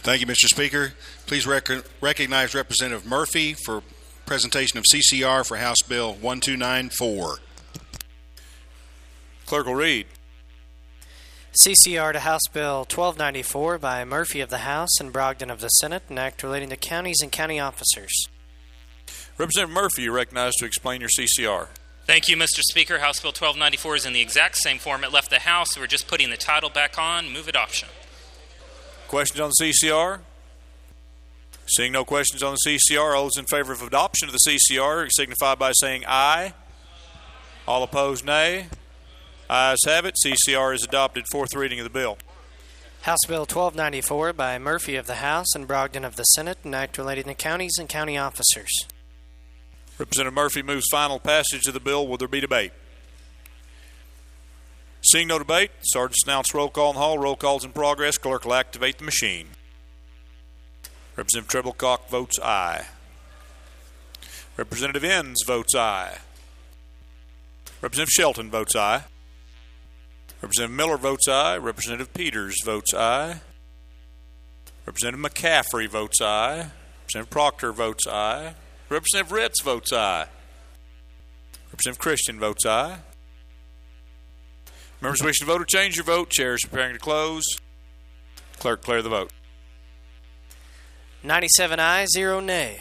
Thank you, Mr. Speaker. Please recognize Representative Murphy for presentation of CCR for House Bill 1294. Clerk will read. CCR to House Bill 1294 by Murphy of the House and Brogdon of the Senate, an act relating to counties and county officers. Representative Murphy, you're recognized to explain your CCR. Thank you, Mr. Speaker. House Bill 1294 is in the exact same form it left the House. We're just putting the title back on. Move adoption. Questions on the CCR? Seeing no questions on the CCR, all those in favor of adoption of the CCR signify by saying aye. All opposed, nay. Ayes have it. CCR is adopted. Fourth reading of the bill. House Bill 1294 by Murphy of the House and Brogdon of the Senate, an act relating to counties and county officers. Representative Murphy moves final passage of the bill. Will there be debate? Seeing no debate, Sergeant announce roll call in the hall. Roll call's in progress. Clerk will activate the machine. Representative Treblecock votes aye. Representative Enns votes aye. Representative Shelton votes aye. Representative Miller votes aye. Representative Peters votes aye. Representative McCaffrey votes aye. Representative Proctor votes aye. Representative Ritz votes aye. Representative Christian votes aye. Members wishing to vote or change your vote, chair is preparing to close. Clerk, declare the vote. 97 ayes, 0 nay.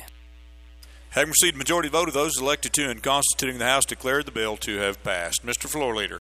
Having received a majority vote of those elected to and constituting the House, declared the bill to have passed. Mr. Floor Leader.